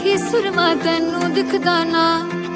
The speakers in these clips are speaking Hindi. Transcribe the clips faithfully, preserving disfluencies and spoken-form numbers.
आखी सुरमा तैनू दिखदा ना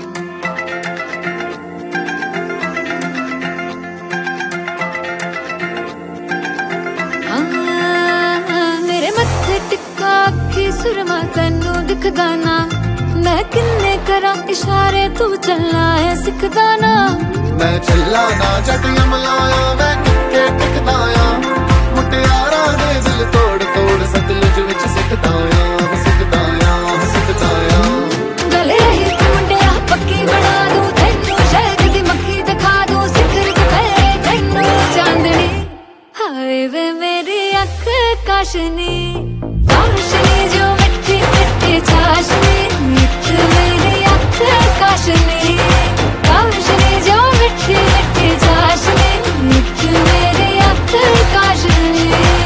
मेरे मत्थे टिक्का आखी सुरमा तैनू दिखदा ना मैं किन्ने करा इशारे तू चलना है सिखदा ना मैं चला ना जट यमलाया मैं किक्के टिकदाया मुटियारा ने दिल तोड़ तोड़ सतलुज विच सिखदाया सिखदाया सिखदाया गले रही तू मुंडिया पक्की बना दूं तैनू शहद दी मक्खी दिखा दूं सिखर दुपहरे तैनू चांदनी हाय वे मेरी अख काशनी काशनी जो मिठी मिठी चाशनी मिठ मेरी अख काशनी काशनी जो मिठी मिठी चाशनी मिठ मेरी अख काशनी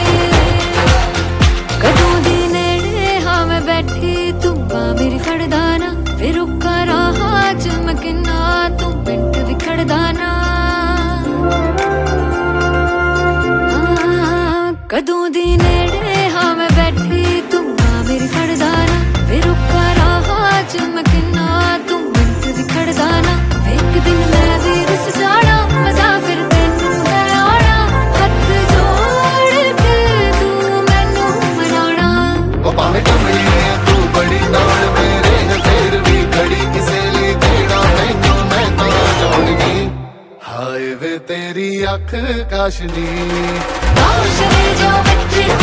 कदों दी नेड़े हाँ मैं बैठी तू बां मेरी फड़दा ना फिर रुका रहा चमकना तू मिंट विखड़दा ना कदों दी नेड़े हाँ मैं बैठी तू बां मेरी फड़दा ना फिर रुका रहा चमकना तू मिंट विखड़दा ना एक दिन मैं भी रुस जाना मजा फिर तैनू है आना हथ जोड़ के तू मैनू मनाना ओ भावें कमली है तू बड़ी नाल मेरे है फिर भी खड़ी किसे लिए तेरा तैनू मैं तां जाणनी हाय वे तेरी अख काशनी काशनी जो मिठी